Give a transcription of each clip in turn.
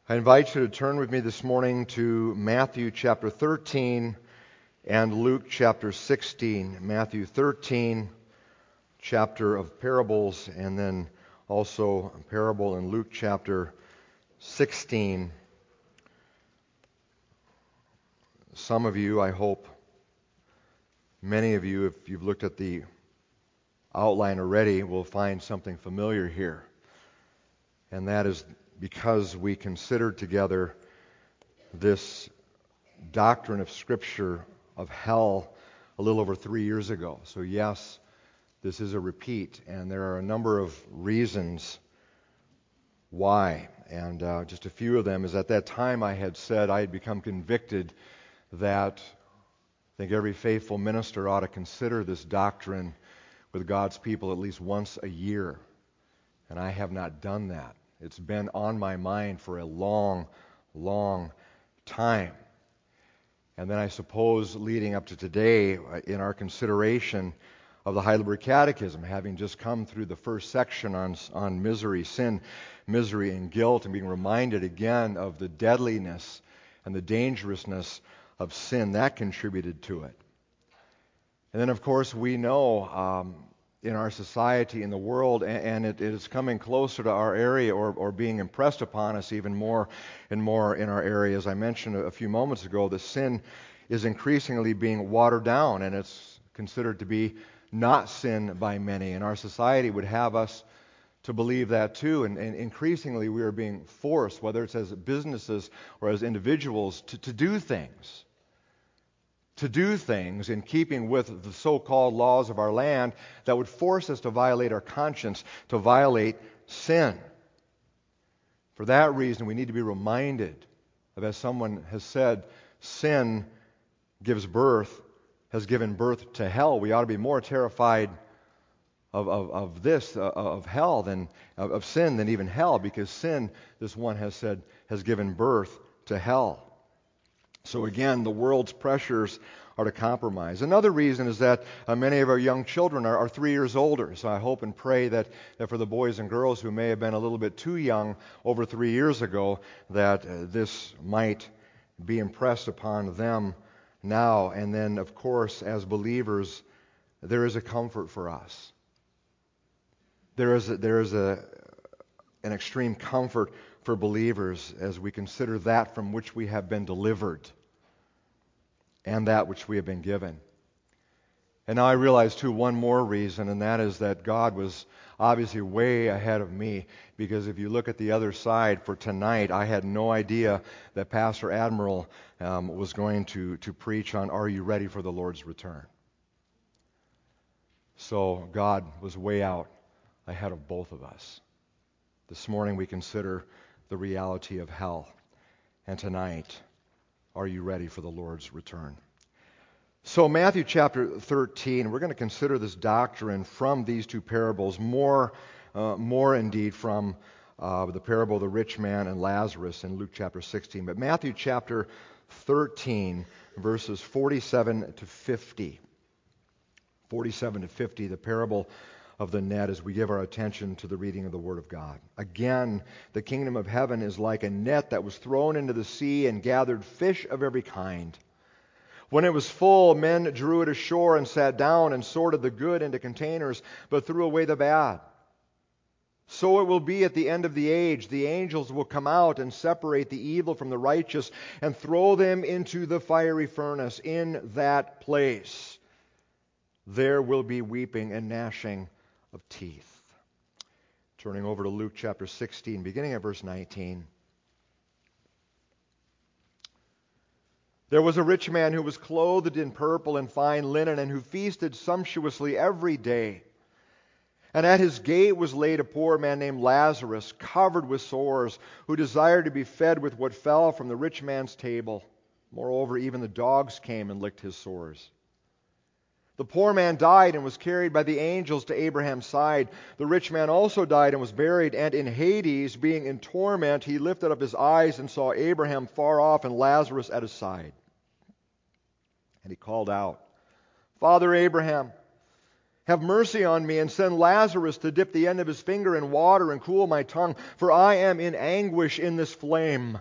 I invite you to turn with me this morning to Matthew chapter 13 and Luke chapter 16. Matthew 13, chapter of parables, and then also a parable in Luke chapter 16. Some of you, I hope, many of you, if you've looked at the outline already, will find something familiar here. And that is because we considered together this doctrine of Scripture of hell a little over 3 years ago. So yes, this is a repeat, and there are a number of reasons why. And just a few of them is at that time I had said I had become convicted that I think every faithful minister ought to consider this doctrine with God's people at least once a year. And I have not done that. It's been on my mind for a long, long time. And then I suppose leading up to today, in our consideration of the Heidelberg Catechism, having just come through the first section on misery, sin, misery, and guilt, and being reminded again of the deadliness and the dangerousness of sin, that contributed to it. And then, of course, we know in our society, in the world, and it is coming closer to our area or being impressed upon us even more and more in our area. As I mentioned a few moments ago, the sin is increasingly being watered down, and it's considered to be not sin by many. And our society would have us to believe that too. And increasingly we are being forced, whether it's as businesses or as individuals, to do things. To do things in keeping with the so-called laws of our land that would force us to violate our conscience, to violate sin. For that reason, we need to be reminded of, as someone has said, sin has given birth to hell. We ought to be more terrified of hell than of sin than even hell, because sin, this one has said, has given birth to hell. So again, the world's pressures are to compromise. Another reason is that many of our young children are 3 years older. So I hope and pray that for the boys and girls who may have been a little bit too young over 3 years ago, that this might be impressed upon them now. And then, of course, as believers, there is a comfort for us. There is an extreme comfort for believers as we consider that from which we have been delivered and that which we have been given. And now I realize too one more reason, and that is that God was obviously way ahead of me, because if you look at the other side for tonight, I had no idea that Pastor Admiral was going to preach on Are You Ready for the Lord's Return? So God was way out ahead of both of us. This morning we consider the reality of hell. And tonight, are you ready for the Lord's return? So Matthew chapter 13, we're going to consider this doctrine from these two parables, more indeed from the parable of the rich man and Lazarus in Luke chapter 16. But Matthew chapter 13, verses 47 to 50. 47 to 50, the parable of the net, as we give our attention to the reading of the Word of God. Again, the kingdom of heaven is like a net that was thrown into the sea and gathered fish of every kind. When it was full, men drew it ashore and sat down and sorted the good into containers, but threw away the bad. So it will be at the end of the age. The angels will come out and separate the evil from the righteous and throw them into the fiery furnace. In that place there will be weeping and gnashing of teeth. Turning over to Luke chapter 16, beginning at verse 19. There was a rich man who was clothed in purple and fine linen, and who feasted sumptuously every day. And at his gate was laid a poor man named Lazarus, covered with sores, who desired to be fed with what fell from the rich man's table. Moreover, even the dogs came and licked his sores. The poor man died and was carried by the angels to Abraham's side. The rich man also died and was buried, and in Hades, being in torment, he lifted up his eyes and saw Abraham far off and Lazarus at his side. And he called out, Father Abraham, Have mercy on me and send Lazarus to dip the end of his finger in water and cool my tongue, for I am in anguish in this flame."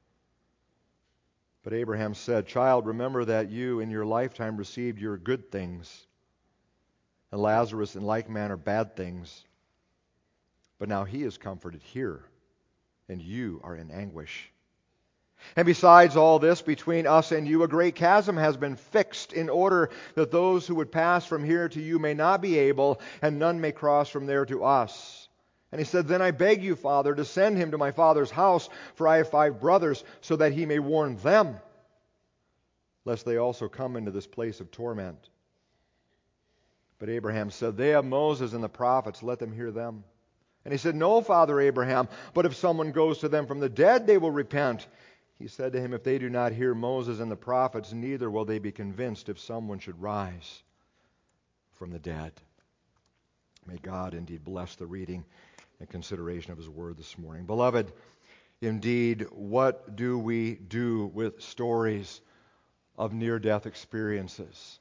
But Abraham said, "Child, remember that you in your lifetime received your good things, and Lazarus in like manner bad things. But now he is comforted here, and you are in anguish. And besides all this, between us and you a great chasm has been fixed, in order that those who would pass from here to you may not be able, and none may cross from there to us." And he said, "Then I beg you, Father, to send him to my father's house, for I have 5 brothers, so that he may warn them, lest they also come into this place of torment." But Abraham said, "They have Moses and the prophets, let them hear them." And he said, "No, Father Abraham, but if someone goes to them from the dead, they will repent." He said to him, "If they do not hear Moses and the prophets, neither will they be convinced if someone should rise from the dead." May God indeed bless the reading and consideration of His Word this morning. Beloved, indeed, what do we do with stories of near-death experiences,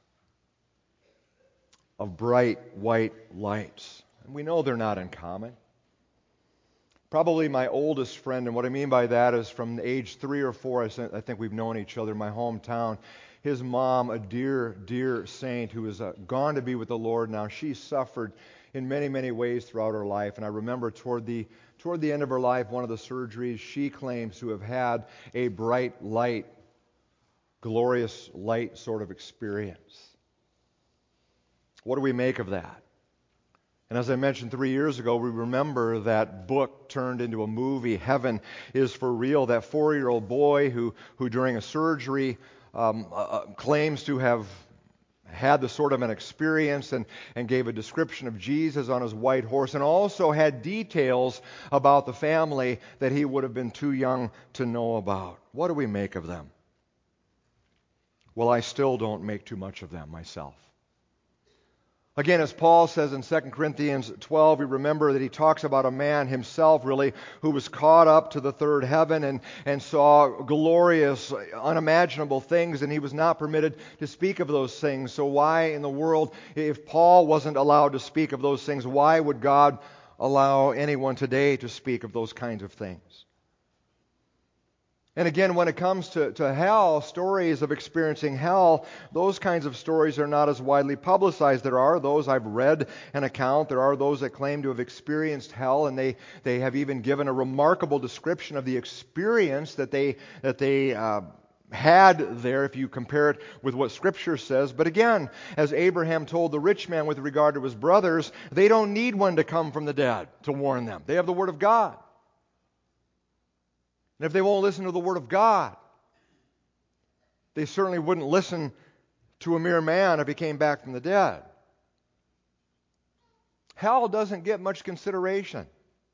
of bright white lights? And we know they're not uncommon. Probably my oldest friend, and what I mean by that is from age 3 or 4, I think we've known each other in my hometown. His mom, a dear, dear saint who is gone to be with the Lord now, she suffered in many, many ways throughout her life. And I remember toward the end of her life, one of the surgeries, she claims to have had a bright light, glorious light sort of experience. What do we make of that? And as I mentioned 3 years ago, we remember that book turned into a movie, Heaven is for Real, that 4-year-old boy who during a surgery claims to have had the sort of an experience and gave a description of Jesus on his white horse, and also had details about the family that he would have been too young to know about. What do we make of them? Well, I still don't make too much of them myself. Again, as Paul says in 2 Corinthians 12, we remember that he talks about a man himself, really, who was caught up to the third heaven and saw glorious, unimaginable things, and he was not permitted to speak of those things. So why in the world, if Paul wasn't allowed to speak of those things, why would God allow anyone today to speak of those kinds of things? And again, when it comes to hell, stories of experiencing hell, those kinds of stories are not as widely publicized. There are those, I've read an account, there are those that claim to have experienced hell, and they have even given a remarkable description of the experience that they had there, if you compare it with what Scripture says. But again, as Abraham told the rich man with regard to his brothers, they don't need one to come from the dead to warn them. They have the Word of God. And if they won't listen to the Word of God, they certainly wouldn't listen to a mere man if he came back from the dead. Hell doesn't get much consideration.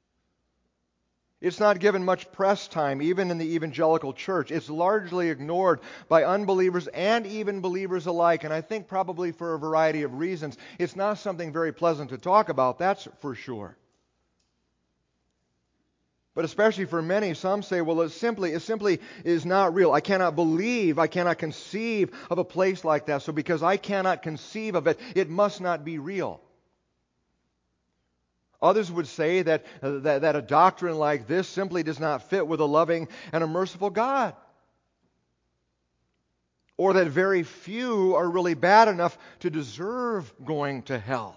It's not given much press time, even in the evangelical church. It's largely ignored by unbelievers and even believers alike, and I think probably for a variety of reasons. It's not something very pleasant to talk about, that's for sure. But especially for many, some say, well, it simply is not real. I cannot conceive of a place like that. So because I cannot conceive of it, it must not be real. Others would say that a doctrine like this simply does not fit with a loving and a merciful God. Or that very few are really bad enough to deserve going to hell.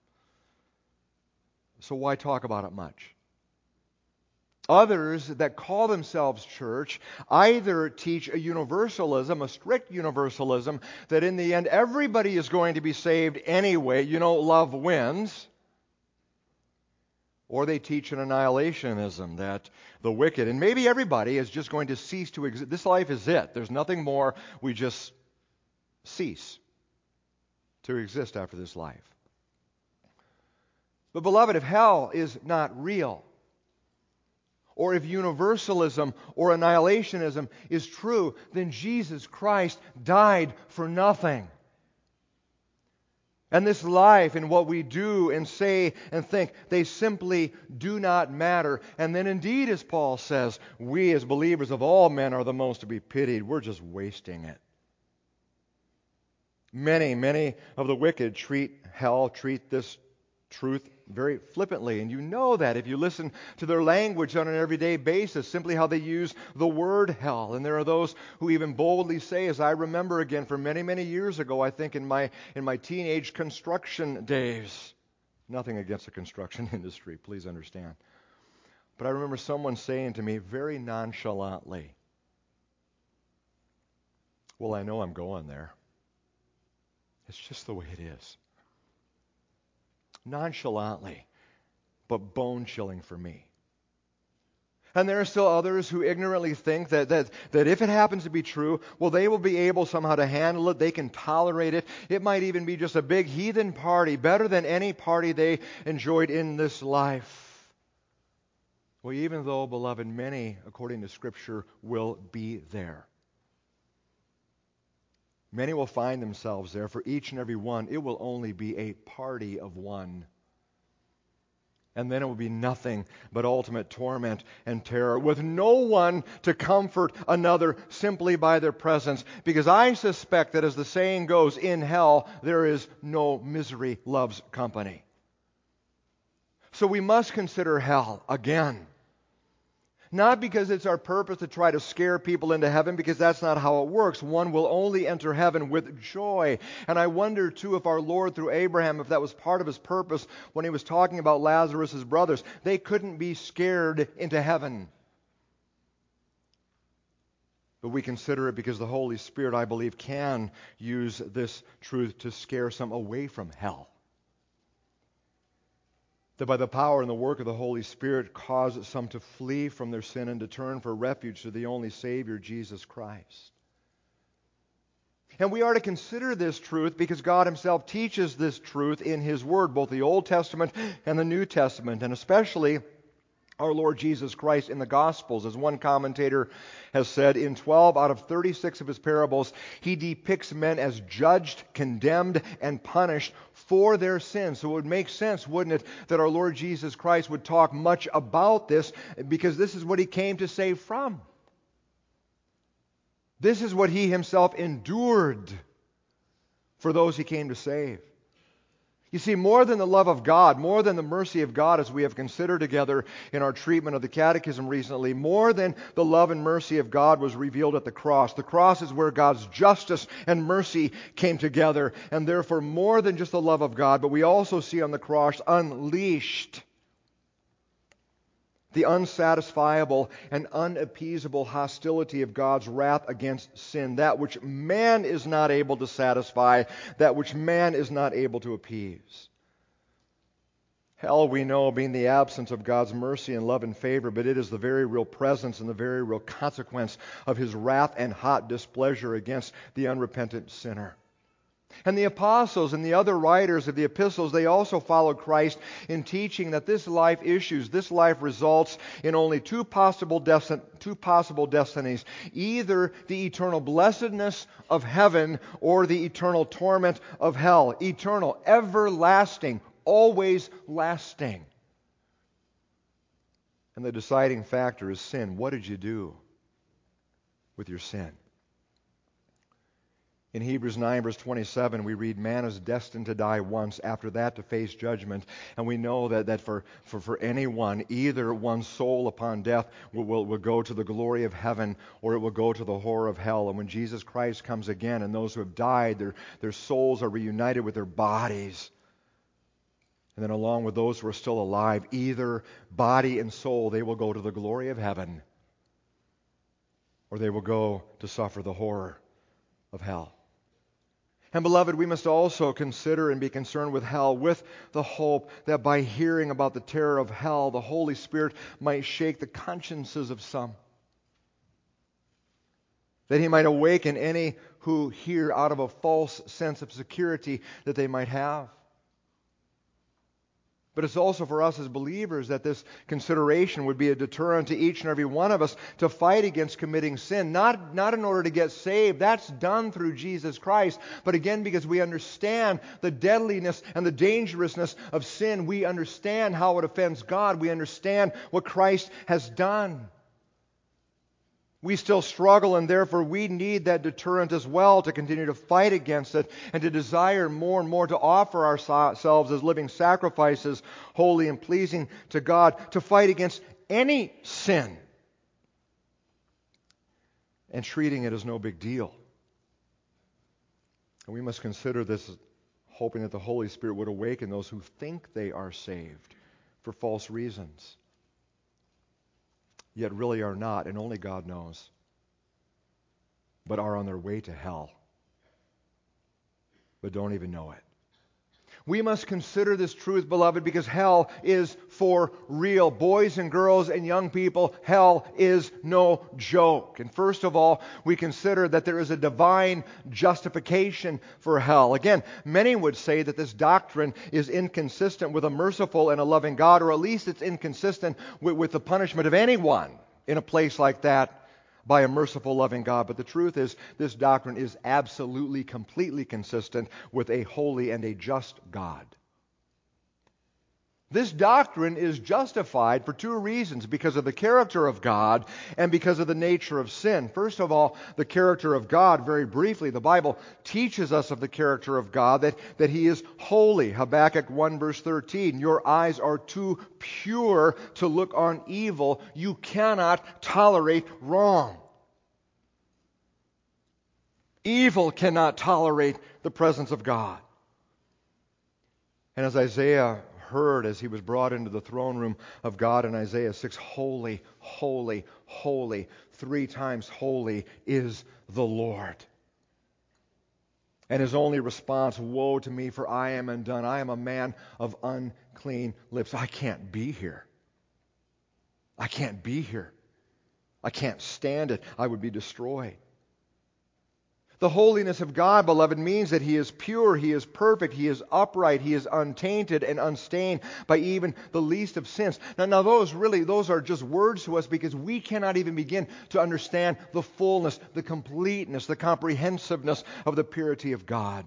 So why talk about it much? Others that call themselves church either teach a universalism, a strict universalism, that in the end everybody is going to be saved anyway, love wins, or they teach an annihilationism, that the wicked, and maybe everybody, is just going to cease to exist. This life is it. There's nothing more. We just cease to exist after this life. But beloved, if hell is not real, or if universalism or annihilationism is true, then Jesus Christ died for nothing. And this life and what we do and say and think, they simply do not matter. And then indeed, as Paul says, we as believers of all men are the most to be pitied. We're just wasting it. Many of the wicked treat this truth very flippantly. And you know that if you listen to their language on an everyday basis, simply how they use the word hell. And there are those who even boldly say, as I remember again from many years ago, I think in my teenage construction days, nothing against the construction industry, please understand. But I remember someone saying to me very nonchalantly, well, I know I'm going there. It's just the way it is. Nonchalantly, but bone-chilling for me. And there are still others who ignorantly think that if it happens to be true, well, they will be able somehow to handle it. They can tolerate it. It might even be just a big heathen party, better than any party they enjoyed in this life. Well, even though, beloved, many, according to Scripture, will be there. Many will find themselves there. For each and every one, it will only be a party of one. And then it will be nothing but ultimate torment and terror, with no one to comfort another simply by their presence. Because I suspect that, as the saying goes, in hell there is no misery loves company. So we must consider hell again. Not because it's our purpose to try to scare people into heaven, because that's not how it works. One will only enter heaven with joy. And I wonder, too, if our Lord, through Abraham, if that was part of His purpose when He was talking about Lazarus' brothers. They couldn't be scared into heaven. But we consider it because the Holy Spirit, I believe, can use this truth to scare some away from hell. That by the power and the work of the Holy Spirit cause some to flee from their sin and to turn for refuge to the only Savior, Jesus Christ. And we are to consider this truth because God Himself teaches this truth in His Word, both the Old Testament and the New Testament, and especially our Lord Jesus Christ in the Gospels. As one commentator has said, in 12 out of 36 of His parables, He depicts men as judged, condemned, and punished for their sins. So it would make sense, wouldn't it, that our Lord Jesus Christ would talk much about this, because this is what He came to save from. This is what He Himself endured for those He came to save. You see, more than the love of God, more than the mercy of God, as we have considered together in our treatment of the Catechism recently, more than the love and mercy of God was revealed at the cross. The cross is where God's justice and mercy came together, and therefore more than just the love of God, but we also see on the cross unleashed the unsatisfiable and unappeasable hostility of God's wrath against sin, that which man is not able to satisfy, that which man is not able to appease. Hell, we know, being the absence of God's mercy and love and favor, but it is the very real presence and the very real consequence of His wrath and hot displeasure against the unrepentant sinner. And the apostles and the other writers of the epistles, they also followed Christ in teaching that this life results in only two possible destinies, either the eternal blessedness of heaven or the eternal torment of hell. Eternal, everlasting, always lasting. And the deciding factor is sin. What did you do with your sin? In Hebrews 9, verse 27, we read, man is destined to die once, after that to face judgment. And we know that for anyone, either one's soul upon death will go to the glory of heaven, or it will go to the horror of hell. And when Jesus Christ comes again, and those who have died, their souls are reunited with their bodies. And then along with those who are still alive, either body and soul, they will go to the glory of heaven, or they will go to suffer the horror of hell. And beloved, we must also consider and be concerned with hell with the hope that by hearing about the terror of hell, the Holy Spirit might shake the consciences of some. That He might awaken any who hear out of a false sense of security that they might have. But it's also for us as believers that this consideration would be a deterrent to each and every one of us to fight against committing sin. Not in order to get saved. That's done through Jesus Christ. But again, because we understand the deadliness and the dangerousness of sin. We understand how it offends God. We understand what Christ has done. We still struggle, and therefore we need that deterrent as well to continue to fight against it and to desire more and more to offer ourselves as living sacrifices, holy and pleasing to God, to fight against any sin and treating it as no big deal. And we must consider this, hoping that the Holy Spirit would awaken those who think they are saved for false reasons, yet really are not, and only God knows, but are on their way to hell, but don't even know it. We must consider this truth, beloved, because hell is for real. Boys and girls and young people, hell is no joke. And first of all, we consider that there is a divine justification for hell. Again, many would say that this doctrine is inconsistent with a merciful and a loving God, or at least it's inconsistent with the punishment of anyone in a place like that by a merciful, loving God. But the truth is, this doctrine is absolutely, completely consistent with a holy and a just God. This doctrine is justified for two reasons: because of the character of God and because of the nature of sin. First of all, the character of God. Very briefly, the Bible teaches us of the character of God, that He is holy. Habakkuk 1 verse 13, your eyes are too pure to look on evil. You cannot tolerate wrong. Evil cannot tolerate the presence of God. And as Isaiah heard as he was brought into the throne room of God in Isaiah 6, holy, holy, holy, 3 times holy is the Lord. And his only response, woe to me, for I am undone. I am a man of unclean lips. I can't be here. I can't be here. I can't stand it. I would be destroyed. The holiness of God, beloved, means that He is pure, He is perfect, He is upright, He is untainted and unstained by even the least of sins. Now those are just words to us, because we cannot even begin to understand the fullness, the completeness, the comprehensiveness of the purity of God.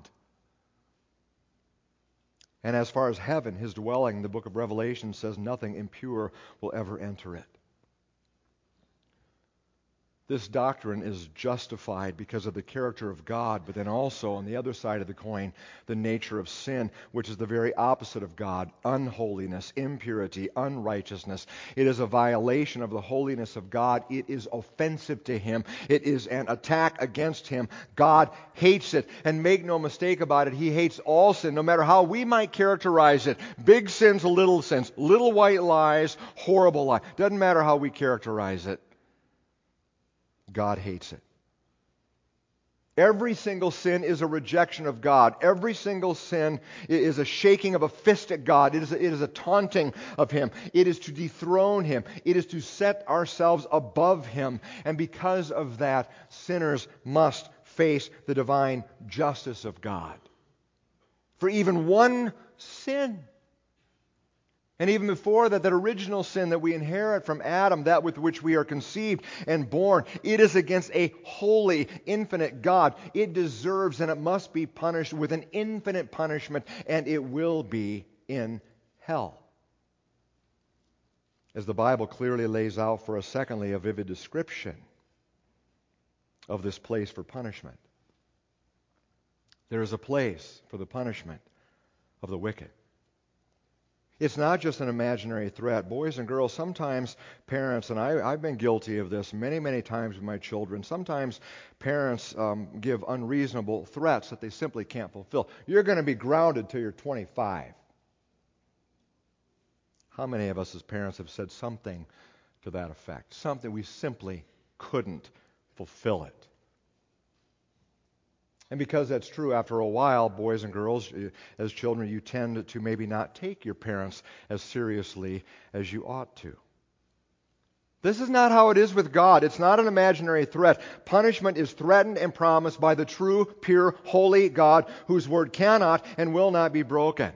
And as far as heaven, His dwelling, the book of Revelation says nothing impure will ever enter it. This doctrine is justified because of the character of God, but then also, on the other side of the coin, the nature of sin, which is the very opposite of God: unholiness, impurity, unrighteousness. It is a violation of the holiness of God. It is offensive to Him. It is an attack against Him. God hates it. And make no mistake about it, He hates all sin, no matter how we might characterize it. Big sins, little white lies, horrible lies. Doesn't matter how we characterize it. God hates it. Every single sin is a rejection of God. Every single sin is a shaking of a fist at God. It is a taunting of Him. It is to dethrone Him. It is to set ourselves above Him. And because of that, sinners must face the divine justice of God. For even one sin, and even before that original sin that we inherit from Adam, that with which we are conceived and born, it is against a holy, infinite God. It deserves and it must be punished with an infinite punishment, and it will be in hell. As the Bible clearly lays out for us, secondly, a vivid description of this place for punishment. There is a place for the punishment of the wicked. It's not just an imaginary threat. Boys and girls, sometimes parents, and I've been guilty of this many, many times with my children, sometimes parents give unreasonable threats that they simply can't fulfill. You're going to be grounded till you're 25. How many of us as parents have said something to that effect? Something we simply couldn't fulfill it. And because that's true, after a while, boys and girls, as children, you tend to maybe not take your parents as seriously as you ought to. This is not how it is with God. It's not an imaginary threat. Punishment is threatened and promised by the true, pure, holy God, whose word cannot and will not be broken.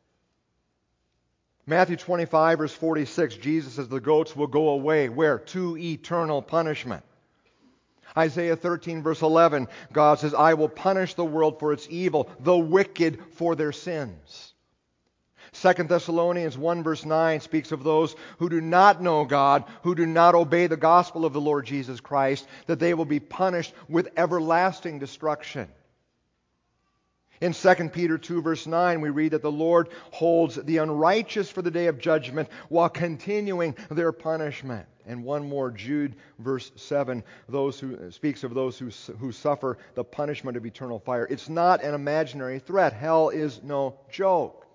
Matthew 25, verse 46, Jesus says the goats will go away. Where? To eternal punishment. Isaiah 13, verse 11, God says, I will punish the world for its evil, the wicked for their sins. 2 Thessalonians 1 verse 9 speaks of those who do not know God, who do not obey the gospel of the Lord Jesus Christ, that they will be punished with everlasting destruction. In 2 Peter 2 verse 9 we read that the Lord holds the unrighteous for the day of judgment while continuing their punishment. And one more, Jude verse 7, speaks of those who suffer the punishment of eternal fire. It's not an imaginary threat. Hell is no joke.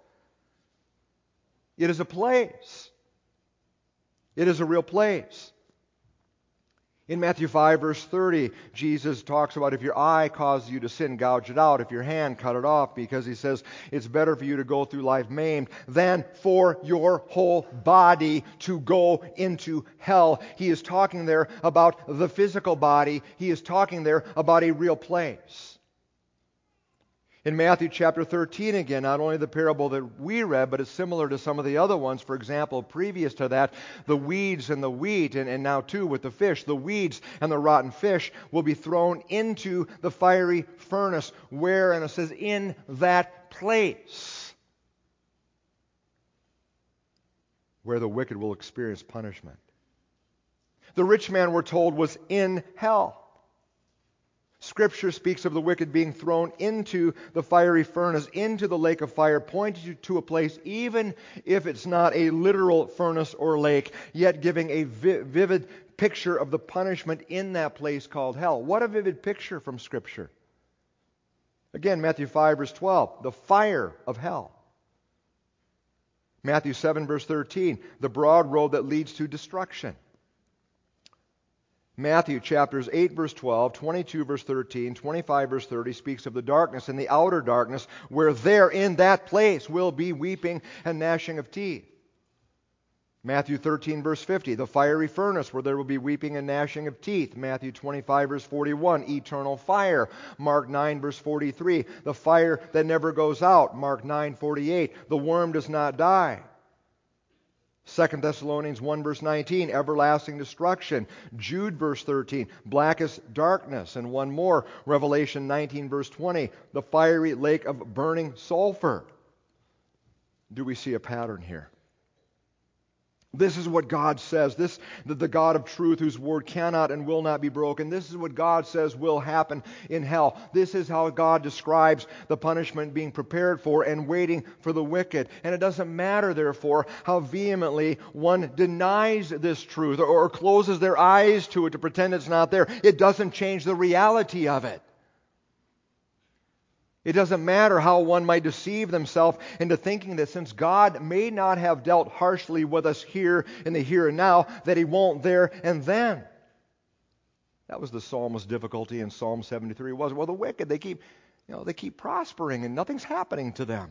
It is a place. It is a real place. In Matthew 5, verse 30, Jesus talks about if your eye causes you to sin, gouge it out. If your hand, cut it off, because he says it's better for you to go through life maimed than for your whole body to go into hell. He is talking there about the physical body. He is talking there about a real place. In Matthew chapter 13 again, not only the parable that we read, but it's similar to some of the other ones. For example, previous to that, the weeds and the wheat, and now too with the fish, the weeds and the rotten fish will be thrown into the fiery furnace, where, and it says, in that place where the wicked will experience punishment. The rich man, we're told, was in hell. Scripture speaks of the wicked being thrown into the fiery furnace, into the lake of fire, pointing you to a place, even if it's not a literal furnace or lake, yet giving a vivid picture of the punishment in that place called hell. What a vivid picture from Scripture. Again, Matthew 5, verse 12, the fire of hell. Matthew 7, verse 13, the broad road that leads to destruction. Matthew chapters 8 verse 12, 22 verse 13, 25 verse 30 speaks of the darkness and the outer darkness, where there in that place will be weeping and gnashing of teeth. Matthew 13 verse 50, the fiery furnace where there will be weeping and gnashing of teeth. Matthew 25 verse 41, eternal fire. Mark 9 verse 43, the fire that never goes out. Mark 9:48, the worm does not die. 2 Thessalonians 1 verse 19, everlasting destruction. Jude verse 13, blackest darkness. And one more, Revelation 19 verse 20, the fiery lake of burning sulfur. Do we see a pattern here? This is what God says. The God of truth, whose word cannot and will not be broken. This is what God says will happen in hell. This is how God describes the punishment being prepared for and waiting for the wicked. And it doesn't matter, therefore, how vehemently one denies this truth or closes their eyes to it to pretend it's not there. It doesn't change the reality of it. It doesn't matter how one might deceive themselves into thinking that since God may not have dealt harshly with us here in the here and now, that He won't there and then. That was the psalmist's difficulty in Psalm 73. Well, the wicked, they keep prospering and nothing's happening to them.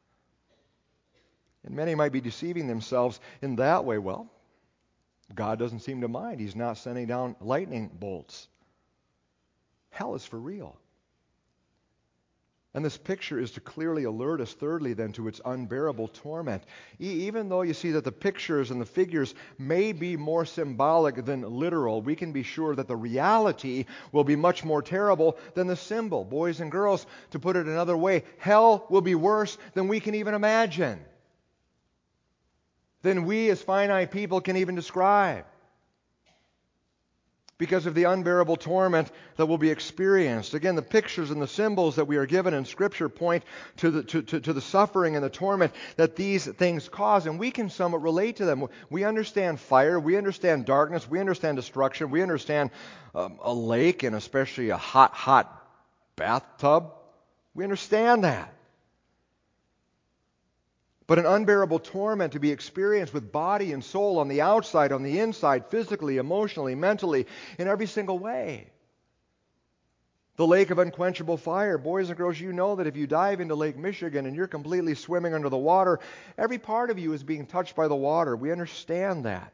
And many might be deceiving themselves in that way. Well, God doesn't seem to mind. He's not sending down lightning bolts. Hell is for real. And this picture is to clearly alert us, thirdly, then, to its unbearable torment. Even though you see that the pictures and the figures may be more symbolic than literal, we can be sure that the reality will be much more terrible than the symbol. Boys and girls, to put it another way, hell will be worse than we can even imagine, than we as finite people can even describe, because of the unbearable torment that will be experienced. Again, the pictures and the symbols that we are given in Scripture point to the suffering and the torment that these things cause, and we can somewhat relate to them. We understand fire, we understand darkness, we understand destruction, we understand a lake, and especially a hot bathtub. We understand that. But an unbearable torment to be experienced with body and soul on the outside, on the inside, physically, emotionally, mentally, in every single way. The lake of unquenchable fire. Boys and girls, you know that if you dive into Lake Michigan and you're completely swimming under the water, every part of you is being touched by the water. We understand that.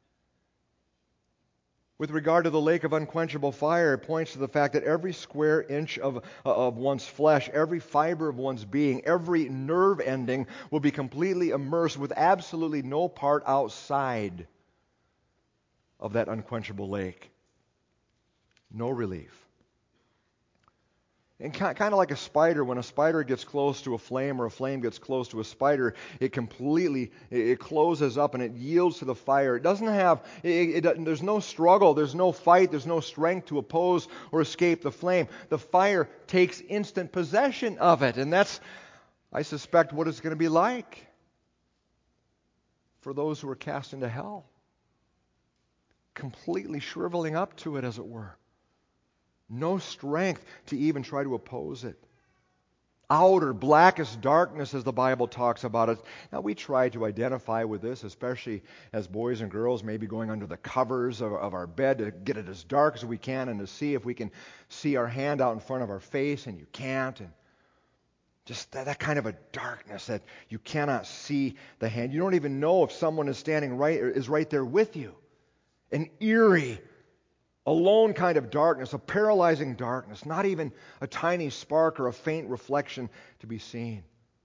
With regard to the lake of unquenchable fire, it points to the fact that every square inch of one's flesh, every fiber of one's being, every nerve ending will be completely immersed with absolutely no part outside of that unquenchable lake. No relief. And kind of like a spider, when a spider gets close to a flame or a flame gets close to a spider, it closes up and it yields to the fire. It doesn't have, there's no struggle, there's no fight, there's no strength to oppose or escape the flame. The fire takes instant possession of it. And that's, I suspect, what it's going to be like for those who are cast into hell. Completely shriveling up to it, as it were. No strength to even try to oppose it. Outer, blackest darkness, as the Bible talks about it. Now, we try to identify with this, especially as boys and girls, maybe going under the covers of our bed to get it as dark as we can and to see if we can see our hand out in front of our face, and you can't. And just that kind of a darkness that you cannot see the hand. You don't even know if someone is standing right there with you. An eerie, alone kind of darkness, a paralyzing darkness, not even a tiny spark or a faint reflection to be seen.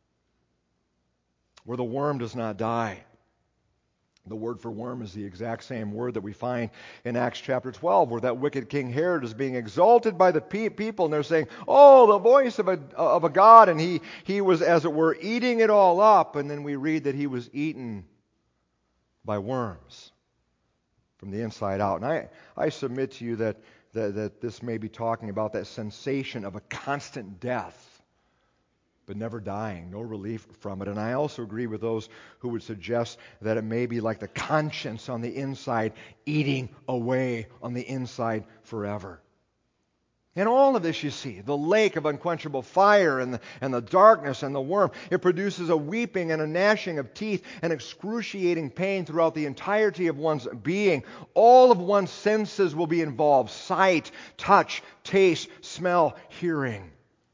Where the worm does not die. The word for worm is the exact same word that we find in Acts chapter 12, where that wicked King Herod is being exalted by the people, and they're saying, "Oh, the voice of a god," and he was, as it were, eating it all up, and then we read that he was eaten by worms from the inside out. And I submit to you that this may be talking about that sensation of a constant death, but never dying, no relief from it. And I also agree with those who would suggest that it may be like the conscience on the inside eating away on the inside forever. And all of this, you see, the lake of unquenchable fire and the darkness and the worm, it produces a weeping and a gnashing of teeth and excruciating pain throughout the entirety of one's being. All of one's senses will be involved: sight, touch, taste, smell, hearing.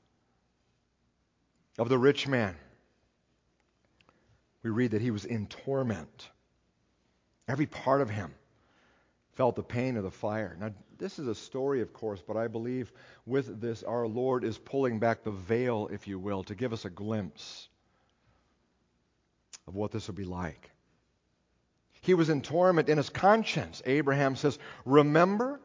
Of the rich man, we read that he was in torment. Every part of him felt the pain of the fire. Now, this is a story, of course, but I believe with this our Lord is pulling back the veil, if you will, to give us a glimpse of what this will be like. He was in torment in his conscience. Abraham says, remember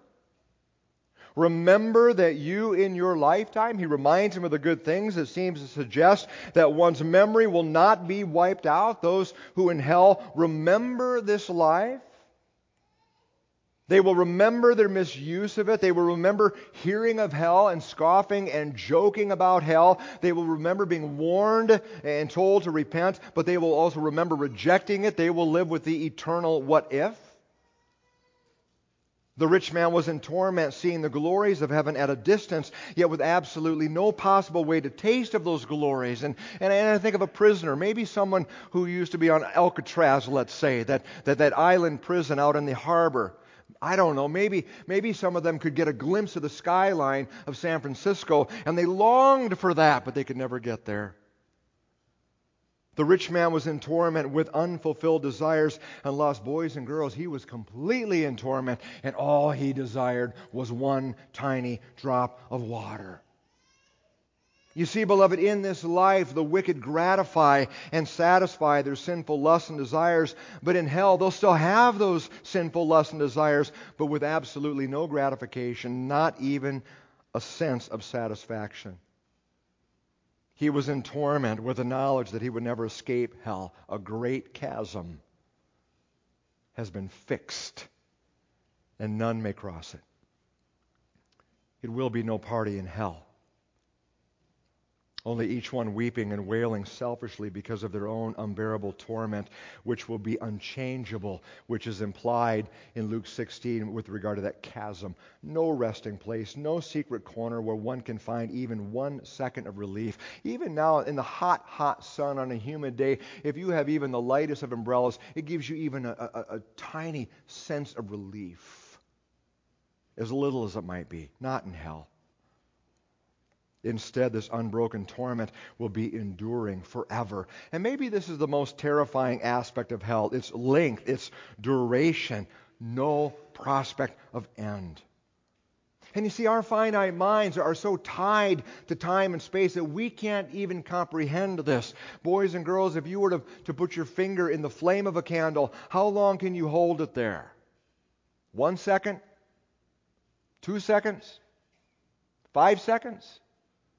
that you in your lifetime, he reminds him of the good things. It seems to suggest that one's memory will not be wiped out. Those who in hell remember this life, they will remember their misuse of it. They will remember hearing of hell and scoffing and joking about hell. They will remember being warned and told to repent, but they will also remember rejecting it. They will live with the eternal what if. The rich man was in torment, seeing the glories of heaven at a distance, yet with absolutely no possible way to taste of those glories. And I think of a prisoner, maybe someone who used to be on Alcatraz, let's say, that island prison out in the harbor. I don't know, maybe some of them could get a glimpse of the skyline of San Francisco, and they longed for that, but they could never get there. The rich man was in torment with unfulfilled desires and lost boys and girls. He was completely in torment, and all he desired was one tiny drop of water. You see, beloved, in this life, the wicked gratify and satisfy their sinful lusts and desires, but in hell, they'll still have those sinful lusts and desires, but with absolutely no gratification, not even a sense of satisfaction. He was in torment with the knowledge that he would never escape hell. A great chasm has been fixed, and none may cross it. It will be no party in hell. Only each one weeping and wailing selfishly because of their own unbearable torment, which will be unchangeable, which is implied in Luke 16 with regard to that chasm. No resting place, no secret corner where one can find even 1 second of relief. Even now in the hot, hot sun on a humid day, if you have even the lightest of umbrellas, it gives you even a tiny sense of relief. As little as it might be. Not in hell. Instead, this unbroken torment will be enduring forever. And maybe this is the most terrifying aspect of hell. Its length, its duration, no prospect of end. And you see, our finite minds are so tied to time and space that we can't even comprehend this. Boys and girls, if you were to put your finger in the flame of a candle, how long can you hold it there? 1 second? 2 seconds? 5 seconds?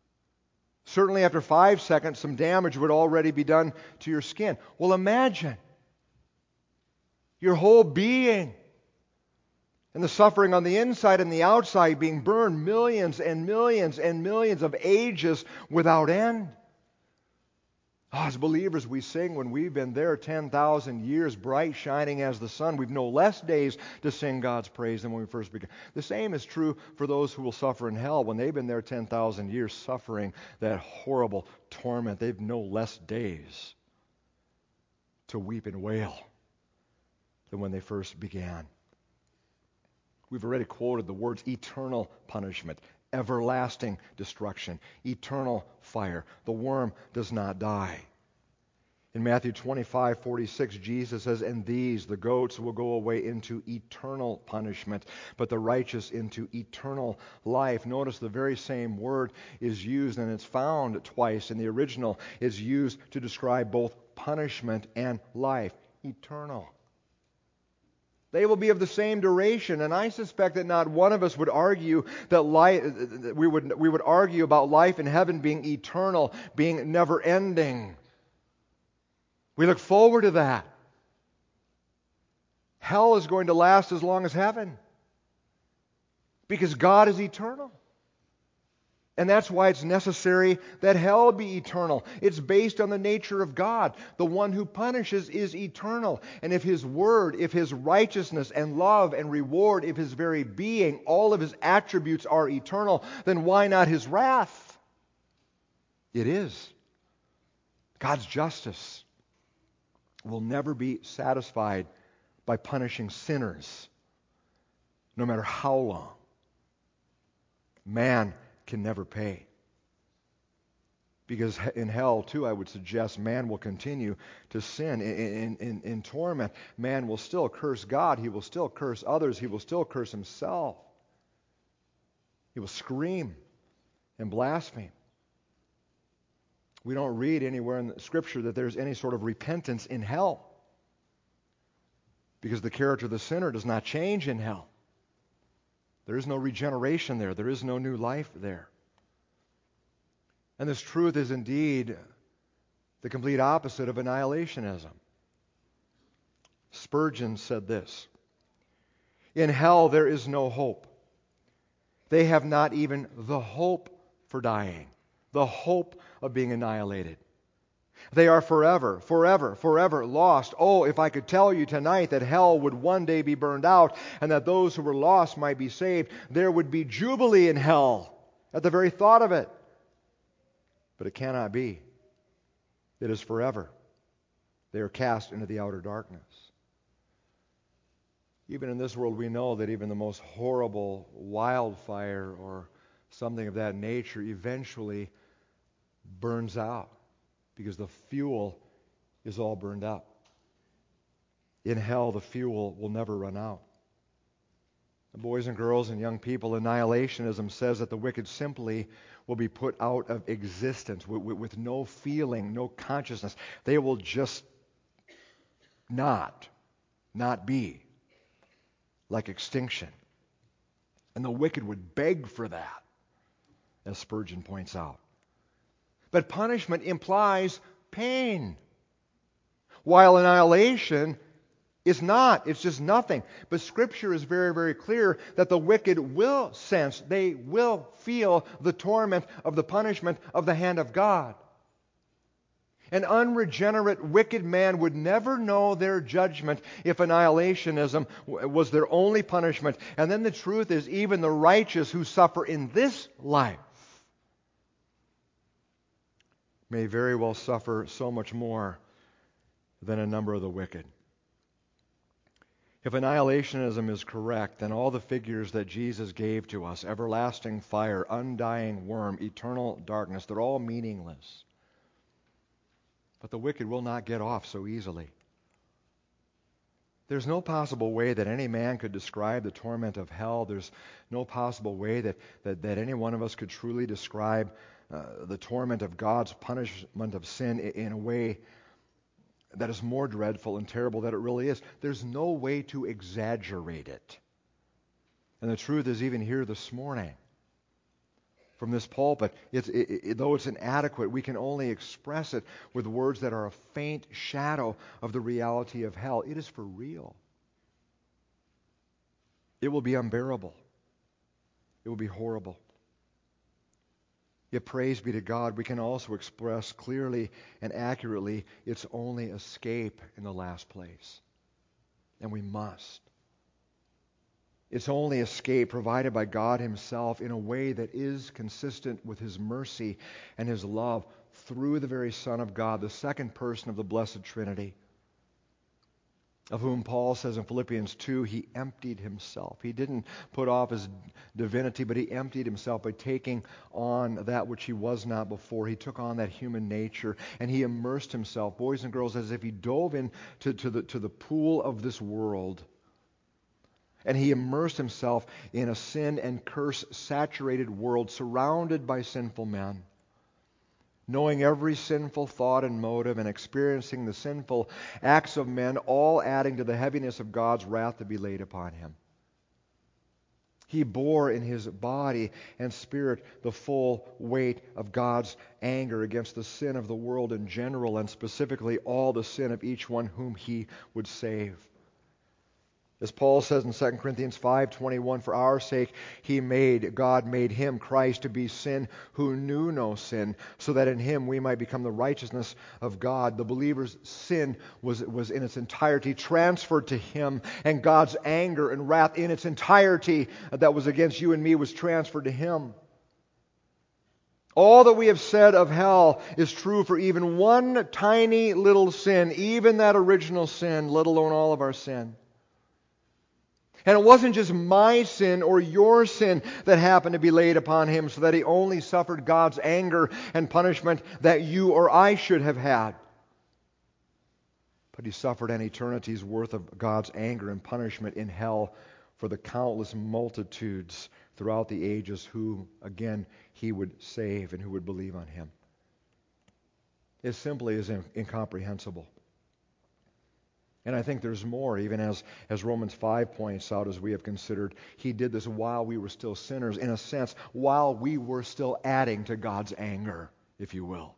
Certainly after 5 seconds, some damage would already be done to your skin. Well, imagine your whole being and the suffering on the inside and the outside being burned millions and millions and millions of ages without end. Oh, as believers, we sing when we've been there 10,000 years, bright shining as the sun. We've no less days to sing God's praise than when we first began. The same is true for those who will suffer in hell. When they've been there 10,000 years suffering that horrible torment, they've no less days to weep and wail than when they first began. We've already quoted the words eternal punishment, everlasting destruction, eternal fire. The worm does not die. In Matthew 25:46, Jesus says, "And these, the goats, will go away into eternal punishment, but the righteous into eternal life." Notice the very same word is used, and it's found twice in the original, is used to describe both punishment and life. Eternal. They will be of the same duration, and I suspect that not one of us would argue that we would argue about life in heaven being eternal, being never-ending. We look forward to that. Hell is going to last as long as heaven because God is eternal. And that's why it's necessary that hell be eternal. It's based on the nature of God. The one who punishes is eternal. And if His word, if His righteousness and love and reward, if His very being, all of His attributes are eternal, then why not His wrath? It is. God's justice will never be satisfied by punishing sinners, no matter how long. Man can never pay. Because in hell, too, I would suggest man will continue to sin in torment. Man will still curse God. He will still curse others. He will still curse himself. He will scream and blaspheme. We don't read anywhere in the Scripture that there's any sort of repentance in hell, because the character of the sinner does not change in hell. There is no regeneration there. There is no new life there. And this truth is indeed the complete opposite of annihilationism. Spurgeon said this: "In hell there is no hope. They have not even the hope for dying, the hope of being annihilated. They are forever, forever, forever lost. Oh, if I could tell you tonight that hell would one day be burned out and that those who were lost might be saved, there would be jubilee in hell at the very thought of it. But it cannot be. It is forever. They are cast into the outer darkness." Even in this world, we know that even the most horrible wildfire or something of that nature eventually burns out, because the fuel is all burned up. In hell, the fuel will never run out. Boys and girls and young people, annihilationism says that the wicked simply will be put out of existence with no feeling, no consciousness. They will just not be, like extinction. And the wicked would beg for that, as Spurgeon points out. But punishment implies pain, while annihilation is not. It's just nothing. But Scripture is very, very clear that the wicked will sense, they will feel the torment of the punishment of the hand of God. An unregenerate, wicked man would never know their judgment if annihilationism was their only punishment. And then the truth is, even the righteous who suffer in this life may very well suffer so much more than a number of the wicked. If annihilationism is correct, then all the figures that Jesus gave to us, everlasting fire, undying worm, eternal darkness, they're all meaningless. But the wicked will not get off so easily. There's no possible way that any man could describe the torment of hell. There's no possible way that any one of us could truly describe the torment of God's punishment of sin in a way that is more dreadful and terrible than it really is. There's no way to exaggerate it. And the truth is, even here this morning, from this pulpit, though it's inadequate, we can only express it with words that are a faint shadow of the reality of hell. It is for real. It will be unbearable. It will be horrible. Yet praise be to God, we can also express clearly and accurately its only escape in the last place. And we must. Its only escape provided by God Himself in a way that is consistent with His mercy and His love through the very Son of God, the second person of the Blessed Trinity, of whom Paul says in Philippians 2, He emptied Himself. He didn't put off His divinity, but He emptied Himself by taking on that which He was not before. He took on that human nature, and He immersed Himself, boys and girls, as if He dove into the pool of this world. And He immersed Himself in a sin and curse-saturated world surrounded by sinful men, knowing every sinful thought and motive and experiencing the sinful acts of men, all adding to the heaviness of God's wrath to be laid upon Him. He bore in His body and spirit the full weight of God's anger against the sin of the world in general, and specifically all the sin of each one whom He would save. As Paul says in 2 Corinthians 5:21, for our sake God made Him, Christ, to be sin who knew no sin, so that in Him we might become the righteousness of God. The believer's sin was in its entirety transferred to Him, and God's anger and wrath in its entirety that was against you and me was transferred to Him. All that we have said of hell is true for even one tiny little sin, even that original sin, let alone all of our sin. And it wasn't just my sin or your sin that happened to be laid upon Him so that He only suffered God's anger and punishment that you or I should have had. But He suffered an eternity's worth of God's anger and punishment in hell for the countless multitudes throughout the ages who, again, He would save and who would believe on Him. It simply is incomprehensible. And I think there's more, even as Romans 5 points out, as we have considered. He did this while we were still sinners, in a sense, while we were still adding to God's anger, if you will.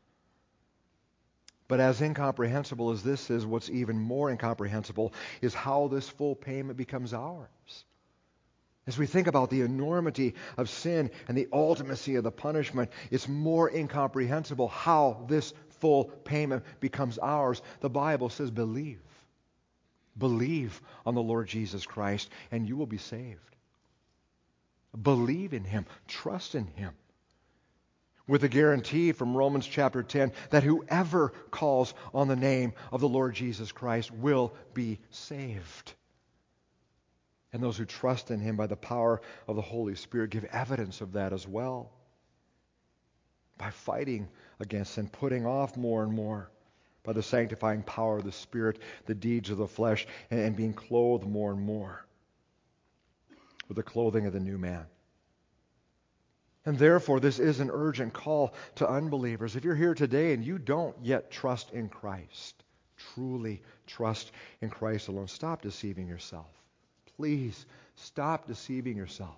But as incomprehensible as this is, what's even more incomprehensible is how this full payment becomes ours. As we think about the enormity of sin and the ultimacy of the punishment, it's more incomprehensible how this full payment becomes ours. The Bible says, believe. Believe on the Lord Jesus Christ, and you will be saved. Believe in Him. Trust in Him. With a guarantee from Romans chapter 10 that whoever calls on the name of the Lord Jesus Christ will be saved. And those who trust in Him by the power of the Holy Spirit give evidence of that as well. By fighting against and putting off more and more by the sanctifying power of the Spirit, the deeds of the flesh, and being clothed more and more with the clothing of the new man. And therefore, this is an urgent call to unbelievers. If you're here today and you don't yet trust in Christ, truly trust in Christ alone, stop deceiving yourself. Please, stop deceiving yourself.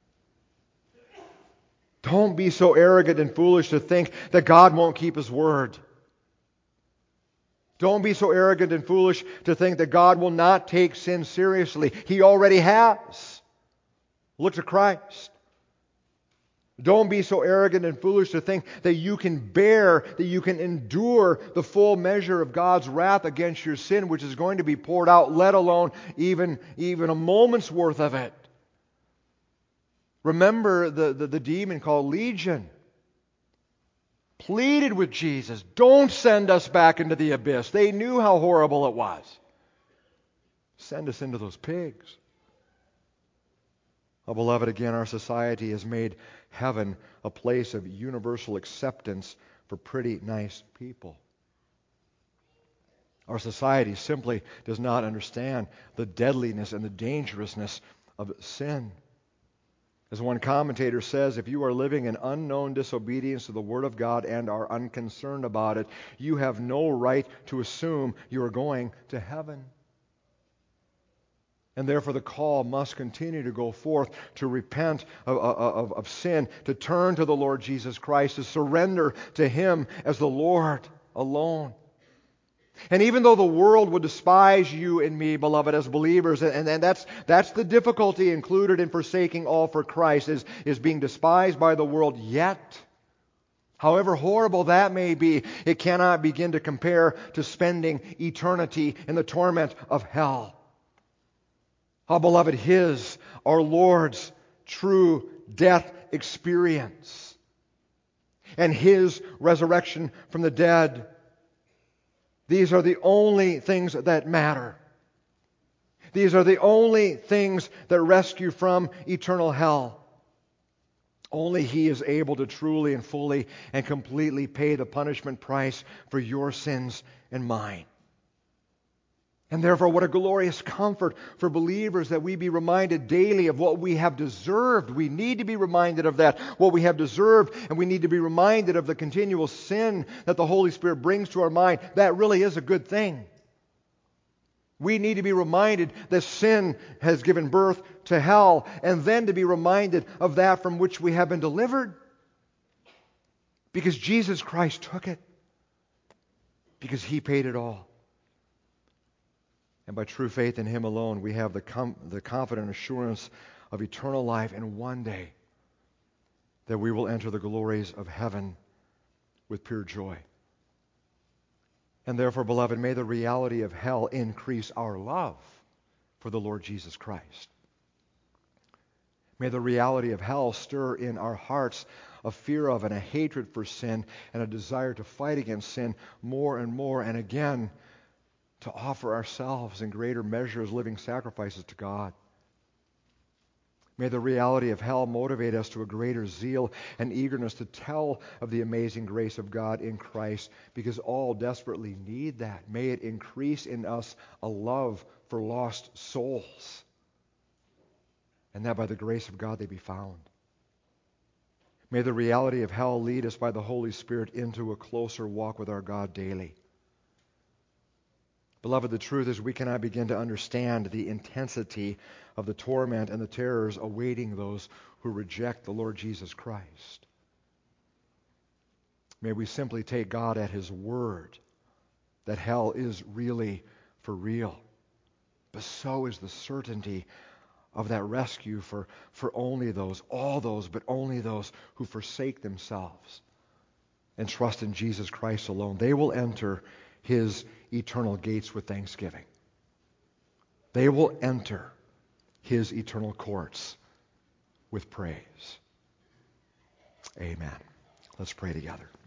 Don't be so arrogant and foolish to think that God won't keep His word. Don't be so arrogant and foolish to think that God will not take sin seriously. He already has. Look to Christ. Don't be so arrogant and foolish to think that you can bear, that you can endure the full measure of God's wrath against your sin, which is going to be poured out, let alone even a moment's worth of it. Remember the demon called Legion pleaded with Jesus, don't send us back into the abyss. They knew how horrible it was. Send us into those pigs. Oh, beloved, again, our society has made heaven a place of universal acceptance for pretty nice people. Our society simply does not understand the deadliness and the dangerousness of sin. As one commentator says, if you are living in unknown disobedience to the Word of God and are unconcerned about it, you have no right to assume you are going to heaven. And therefore the call must continue to go forth, to repent of sin, to turn to the Lord Jesus Christ, to surrender to Him as the Lord alone. And even though the world would despise you and me, beloved, as believers, and that's the difficulty included in forsaking all for Christ, is being despised by the world, yet, however horrible that may be, it cannot begin to compare to spending eternity in the torment of hell. How, beloved, His, our Lord's, true death experience and His resurrection from the dead, these are the only things that matter. These are the only things that rescue from eternal hell. Only He is able to truly and fully and completely pay the punishment price for your sins and mine. And therefore, what a glorious comfort for believers that we be reminded daily of what we have deserved. We need to be reminded of that, what we have deserved, and we need to be reminded of the continual sin that the Holy Spirit brings to our mind. That really is a good thing. We need to be reminded that sin has given birth to hell, and then to be reminded of that from which we have been delivered. Because Jesus Christ took it. Because He paid it all. And by true faith in Him alone, we have the confident assurance of eternal life, and one day that we will enter the glories of heaven with pure joy. And therefore, beloved, may the reality of hell increase our love for the Lord Jesus Christ. May the reality of hell stir in our hearts a fear of and a hatred for sin and a desire to fight against sin more and more, and again, to offer ourselves in greater measure as living sacrifices to God. May the reality of hell motivate us to a greater zeal and eagerness to tell of the amazing grace of God in Christ, because all desperately need that. May it increase in us a love for lost souls, and that by the grace of God they be found. May the reality of hell lead us by the Holy Spirit into a closer walk with our God daily. Beloved, the truth is we cannot begin to understand the intensity of the torment and the terrors awaiting those who reject the Lord Jesus Christ. May we simply take God at His word that hell is really for real. But so is the certainty of that rescue for only those, all those, but only those who forsake themselves and trust in Jesus Christ alone. They will enter His eternal gates with thanksgiving. They will enter His eternal courts with praise. Amen. Let's pray together.